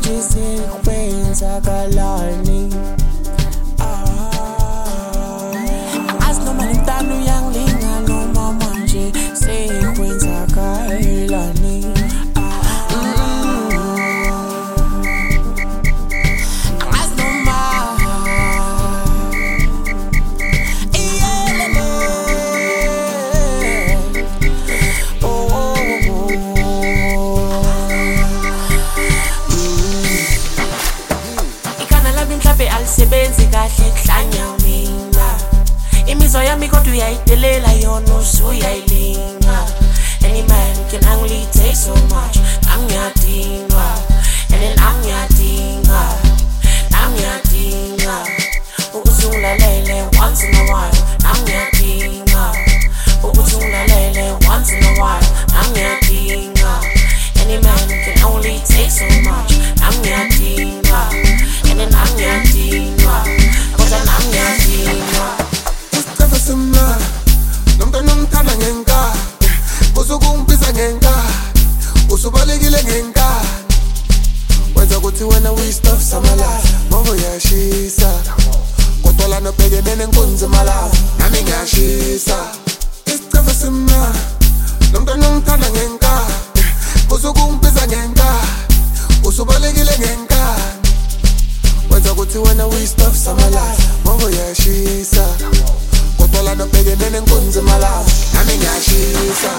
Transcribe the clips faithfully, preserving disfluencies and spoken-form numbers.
manje sekwenzakalani. As noma lemntana uyangilinga noma manje sekwenzakalani. Alisebenzi kahle kuhlanya mina. Imizwa yami kodwa uyayidelela yona usuyayilinga. Any man can only take so much. Angiyadinga, and then angiyadinga, angiyadinga ukuthi ungilalele once in a while. Angiyadinga ukuthi ungilalele once in a while. Angiyadinga. Any man can only take so much. Angiyadinga, and then angiyadinga, kodwa angiyadinga. Isicefe simnandi nomntwana ongithanda ngenkani, usukungibiza ngenkani, usubalekile ngenkani. Wenza ukuthi wena uyi-stuff samalazi ngoba uyashisa, kodwa lana ubhekene nenkunzi malazi nami ngiyashisa. Isicefe simnandi nomntwana ongithanda ngenkani, usukungibiza ngenkani, usubalekile ngenkani. Wenza ukuthi wena uyi-stuff samalazi ngoba uyashisa, kodwa lana ubhekene nenkunzi malazi nami ngiyashisa.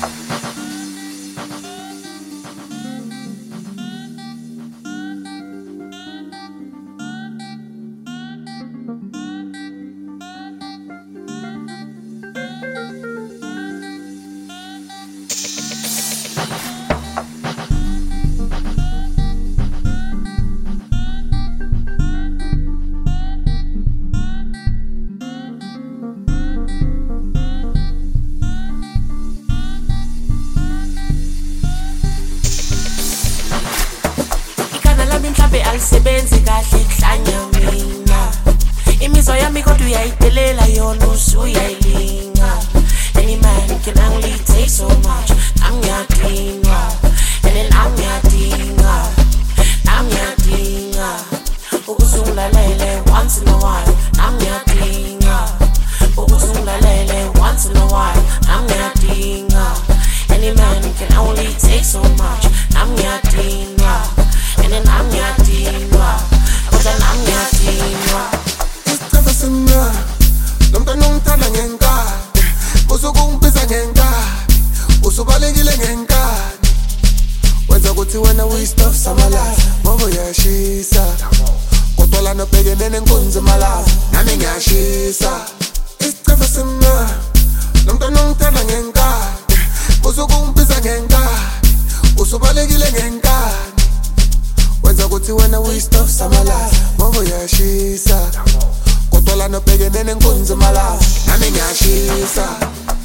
Alisebenzi kahle kuhlanya mina. Imizwa yami kodwa uyayidelela yona usuyayilinga. Any man can only take so much. Angiyadinga, and then angiyadinga, angiyadinga ukuthi ungilalele once in a while. Angiyadinga ukuthi ungilalele once in a while. Angiyadinga. Any man can only take so much. Angiyadinga, and then angiyadinga, kodwa angiyadinga. Isicefe simnandi nomntwana ongithanda ngenkani, usukungibiza ngenkani, usubalekile ngenkani. Wenza ukuthi wena uyi-stuff samalazi ngoba uyashisa, kodwa lana ubhekene nenkunzi malazi nami ngiyashisa. Isicefe simnandi nomntwana ongithanda ngenkani, usukungibiza ngenkani, usubalekile ngenkani. Wenza ukuthi wena uyi-stuff samalazi ngoba uyashisa, kodwa lana ubhekene nenkunzi malazi nami ngiyashisa.